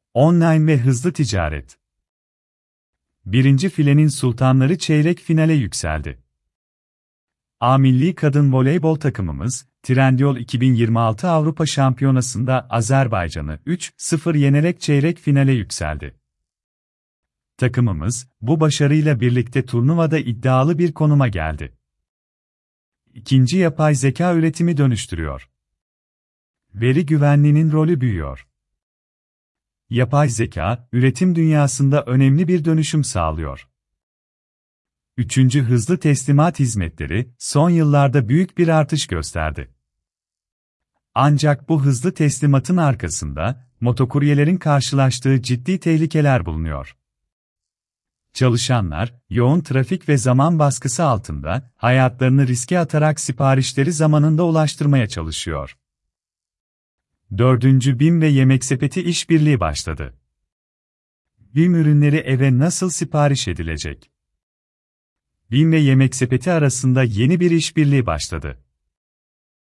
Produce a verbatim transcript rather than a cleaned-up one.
Online ve hızlı ticaret. Birinci filenin sultanları çeyrek finale yükseldi. A milli kadın voleybol takımımız, Trendyol iki bin yirmi altı Avrupa Şampiyonası'nda Azerbaycan'ı üç sıfır yenerek çeyrek finale yükseldi. Takımımız, bu başarıyla birlikte turnuvada iddialı bir konuma geldi. İkinci yapay zeka üretimi dönüştürüyor. Veri güvenliğinin rolü büyüyor. Yapay zeka, üretim dünyasında önemli bir dönüşüm sağlıyor. Üçüncü hızlı teslimat hizmetleri, son yıllarda büyük bir artış gösterdi. Ancak bu hızlı teslimatın arkasında, motokuryelerin karşılaştığı ciddi tehlikeler bulunuyor. Çalışanlar, yoğun trafik ve zaman baskısı altında, hayatlarını riske atarak siparişleri zamanında ulaştırmaya çalışıyor. Dördüncü BİM ve Yemeksepeti işbirliği başladı. BİM ürünleri eve nasıl sipariş edilecek? BİM ve Yemeksepeti arasında yeni bir işbirliği başladı.